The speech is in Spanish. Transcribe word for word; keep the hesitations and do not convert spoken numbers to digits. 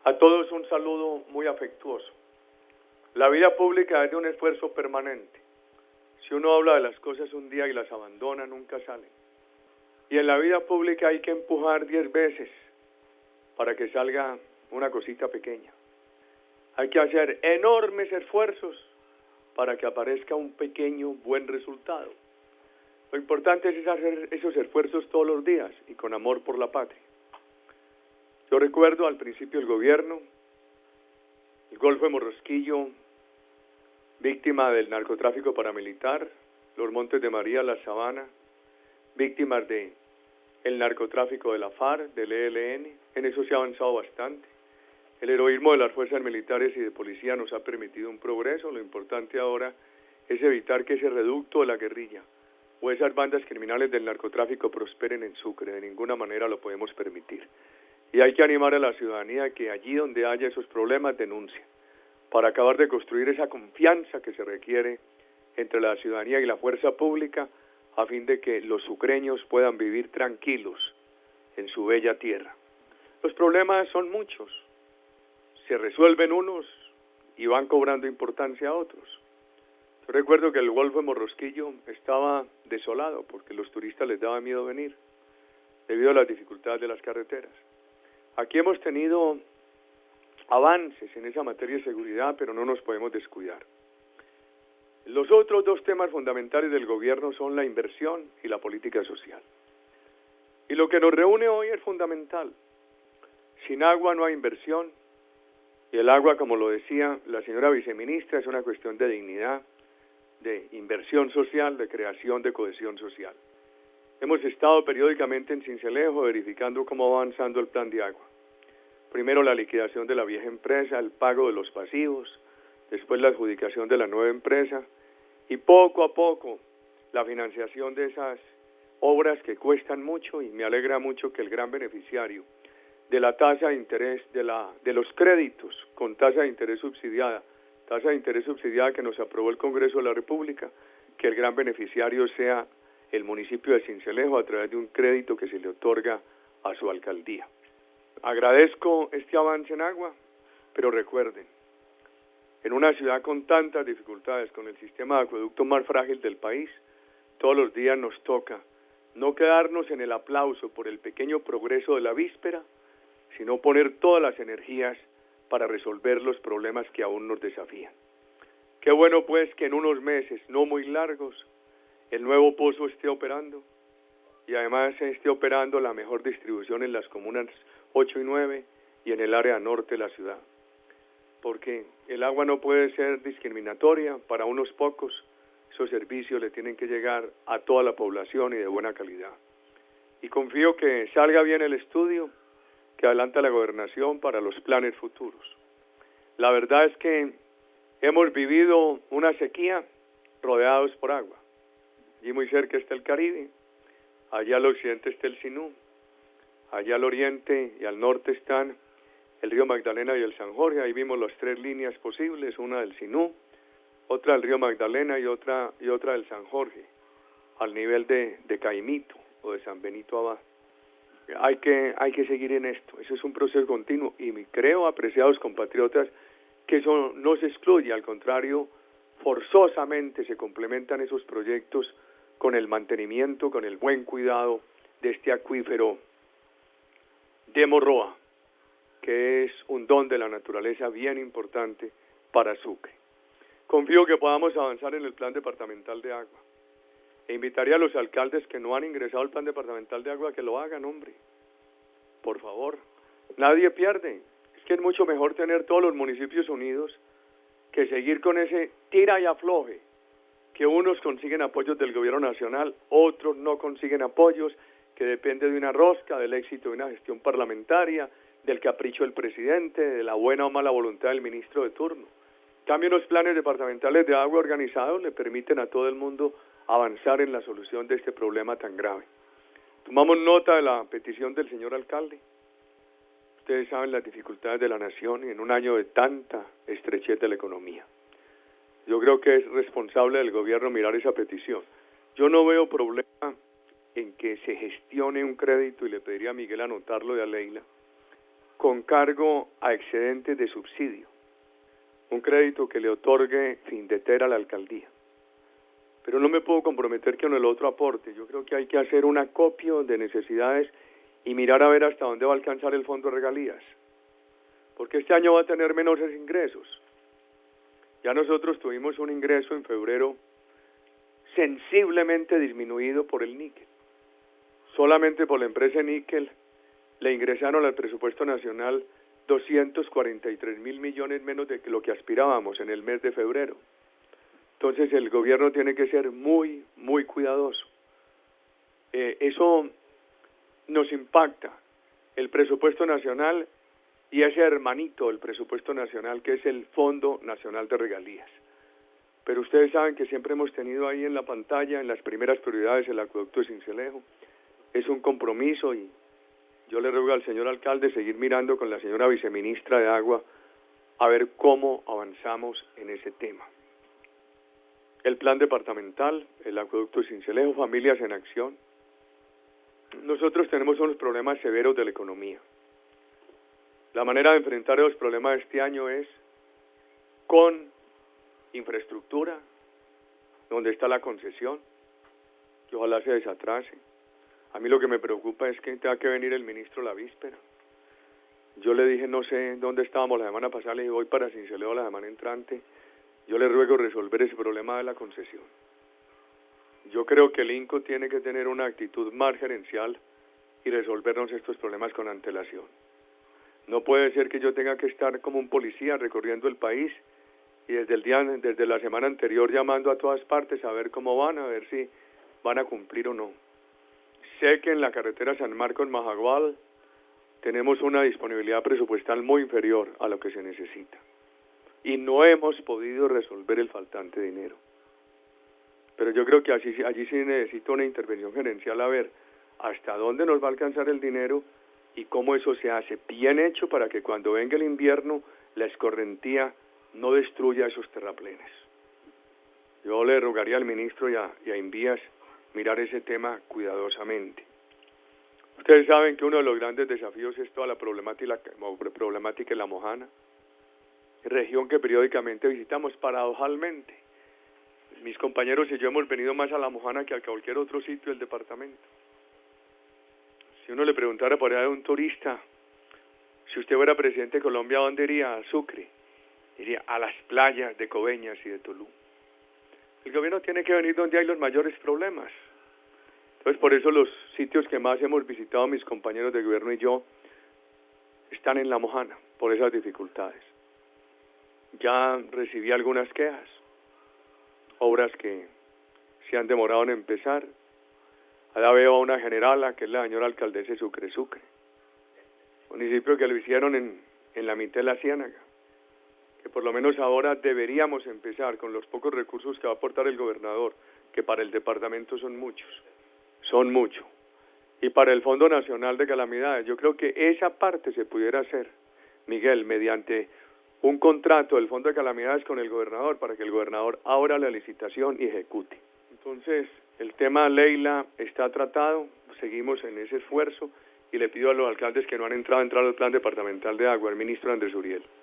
A todos un saludo muy afectuoso. La vida pública es de un esfuerzo permanente. Si uno habla de las cosas un día y las abandona, nunca salen. Y en la vida pública hay que empujar diez veces para que salga una cosita pequeña. Hay que hacer enormes esfuerzos para que aparezca un pequeño buen resultado. Lo importante es hacer esos esfuerzos todos los días y con amor por la patria. Yo recuerdo al principio del gobierno, el Golfo de Morrosquillo, víctima del narcotráfico paramilitar, los Montes de María, la Sabana, víctimas de el narcotráfico de la FARC, del E L N, en eso se ha avanzado bastante. El heroísmo de las fuerzas militares y de policía nos ha permitido un progreso. Lo importante ahora es evitar que ese reducto de la guerrilla o esas bandas criminales del narcotráfico prosperen en Sucre. De ninguna manera lo podemos permitir. Y hay que animar a la ciudadanía a que allí donde haya esos problemas denuncie, para acabar de construir esa confianza que se requiere entre la ciudadanía y la fuerza pública, a fin de que los sucreños puedan vivir tranquilos en su bella tierra. Los problemas son muchos, se resuelven unos y van cobrando importancia a otros. Yo recuerdo que el Golfo de Morrosquillo estaba desolado porque los turistas les daba miedo venir, debido a las dificultades de las carreteras. Aquí hemos tenido avances en esa materia de seguridad, pero no nos podemos descuidar. Los otros dos temas fundamentales del gobierno son la inversión y la política social. Y lo que nos reúne hoy es fundamental. Sin agua no hay inversión, y el agua, como lo decía la señora viceministra, es una cuestión de dignidad, de inversión social, de creación de cohesión social. Hemos estado periódicamente en Sincelejo verificando cómo va avanzando el plan de agua. Primero la liquidación de la vieja empresa, el pago de los pasivos, después la adjudicación de la nueva empresa y poco a poco la financiación de esas obras que cuestan mucho, y me alegra mucho que el gran beneficiario de la tasa de interés, de, la, de los créditos con tasa de interés subsidiada, tasa de interés subsidiada que nos aprobó el Congreso de la República, que el gran beneficiario sea el municipio de Sincelejo a través de un crédito que se le otorga a su alcaldía. Agradezco este avance en agua, pero recuerden, en una ciudad con tantas dificultades, con el sistema de acueducto más frágil del país, todos los días nos toca no quedarnos en el aplauso por el pequeño progreso de la víspera, sino poner todas las energías para resolver los problemas que aún nos desafían. Qué bueno pues que en unos meses no muy largos el nuevo pozo esté operando y además esté operando la mejor distribución en las comunas ocho y nueve y en el área norte de la ciudad. Porque el agua no puede ser discriminatoria para unos pocos, esos servicios le tienen que llegar a toda la población y de buena calidad. Y confío que salga bien el estudio que adelanta la gobernación para los planes futuros. La verdad es que hemos vivido una sequía rodeados por agua. Allí muy cerca está el Caribe, allá al occidente está el Sinú, allá al oriente y al norte están el río Magdalena y el San Jorge. Ahí vimos las tres líneas posibles, una del Sinú, otra del río Magdalena y otra, y otra del San Jorge, al nivel de, de Caimito o de San Benito Abad. Hay que, hay que seguir en esto, eso es un proceso continuo y creo, apreciados compatriotas, que eso no se excluye, al contrario, forzosamente se complementan esos proyectos con el mantenimiento, con el buen cuidado de este acuífero de Morroa, que es un don de la naturaleza bien importante para Sucre. Confío que podamos avanzar en el plan departamental de agua. E invitaría a los alcaldes que no han ingresado al plan departamental de agua que lo hagan, hombre. Por favor, nadie pierde. Es que es mucho mejor tener todos los municipios unidos que seguir con ese tira y afloje, que unos consiguen apoyos del gobierno nacional, otros no consiguen apoyos, que depende de una rosca, del éxito de una gestión parlamentaria, del capricho del presidente, de la buena o mala voluntad del ministro de turno. En cambio, los planes departamentales de agua organizados le permiten a todo el mundo avanzar en la solución de este problema tan grave. Tomamos nota de la petición del señor alcalde. Ustedes saben las dificultades de la nación y en un año de tanta estrechez de la economía. Yo creo que es responsable del gobierno mirar esa petición. Yo no veo problema en que se gestione un crédito y le pediría a Miguel anotarlo y a Leila, con cargo a excedentes de subsidio, un crédito que le otorgue Findetera a la alcaldía. Pero no me puedo comprometer con el otro aporte. Yo creo que hay que hacer un acopio de necesidades y mirar a ver hasta dónde va a alcanzar el fondo de regalías, porque este año va a tener menores ingresos. Ya nosotros tuvimos un ingreso en febrero sensiblemente disminuido por el níquel. Solamente por la empresa níquel le ingresaron al presupuesto nacional doscientos cuarenta y tres mil millones menos de lo que aspirábamos en el mes de febrero. Entonces el gobierno tiene que ser muy, muy cuidadoso. Eh, eso nos impacta el presupuesto nacional y ese hermanito del presupuesto nacional que es el Fondo Nacional de Regalías. Pero ustedes saben que siempre hemos tenido ahí en la pantalla, en las primeras prioridades, el acueducto de Sincelejo. Es un compromiso y yo le ruego al señor alcalde seguir mirando con la señora viceministra de Agua a ver cómo avanzamos en ese tema. El plan departamental, el acueducto de Sincelejo, Familias en Acción. Nosotros tenemos unos problemas severos de la economía. La manera de enfrentar los problemas de este año es con infraestructura, donde está la concesión, que ojalá se desatrase. A mí lo que me preocupa es que tenga que venir el ministro la víspera. Yo le dije, no sé dónde estábamos la semana pasada, le dije, voy para Sincelejo la semana entrante. Yo le ruego resolver ese problema de la concesión. Yo creo que el INCO tiene que tener una actitud más gerencial y resolvernos estos problemas con antelación. No puede ser que yo tenga que estar como un policía recorriendo el país y desde el día, desde la semana anterior llamando a todas partes a ver cómo van, a ver si van a cumplir o no. Sé que en la carretera San Marcos Majagual tenemos una disponibilidad presupuestal muy inferior a lo que se necesita y no hemos podido resolver el faltante dinero. Pero yo creo que allí, allí sí necesito una intervención gerencial a ver hasta dónde nos va a alcanzar el dinero y cómo eso se hace bien hecho para que cuando venga el invierno la escorrentía no destruya esos terraplenes. Yo le rogaría al ministro y a, y a Invías mirar ese tema cuidadosamente. Ustedes saben que uno de los grandes desafíos es toda la problemática, la problemática de la Mojana, región que periódicamente visitamos paradojalmente. Mis compañeros y yo hemos venido más a la Mojana que a cualquier otro sitio del departamento. Si uno le preguntara por allá a un turista, si usted fuera presidente de Colombia, ¿a dónde iría? A Sucre. Diría, a las playas de Coveñas y de Tolú. El gobierno tiene que venir donde hay los mayores problemas. Entonces, por eso los sitios que más hemos visitado mis compañeros de gobierno y yo están en la Mojana, por esas dificultades. Ya recibí algunas quejas, obras que se han demorado en empezar. Allá veo a una generala, que es la señora alcaldesa de Sucre Sucre, municipio que lo hicieron en, en la mitad de la ciénaga, que por lo menos ahora deberíamos empezar con los pocos recursos que va a aportar el gobernador, que para el departamento son muchos, son muchos, y para el Fondo Nacional de Calamidades. Yo creo que esa parte se pudiera hacer, Miguel, mediante un contrato del Fondo de Calamidades con el gobernador, para que el gobernador abra la licitación y ejecute. Entonces, el tema Leila está tratado, seguimos en ese esfuerzo y le pido a los alcaldes que no han entrado a entrar al plan departamental de agua, el ministro Andrés Uriel.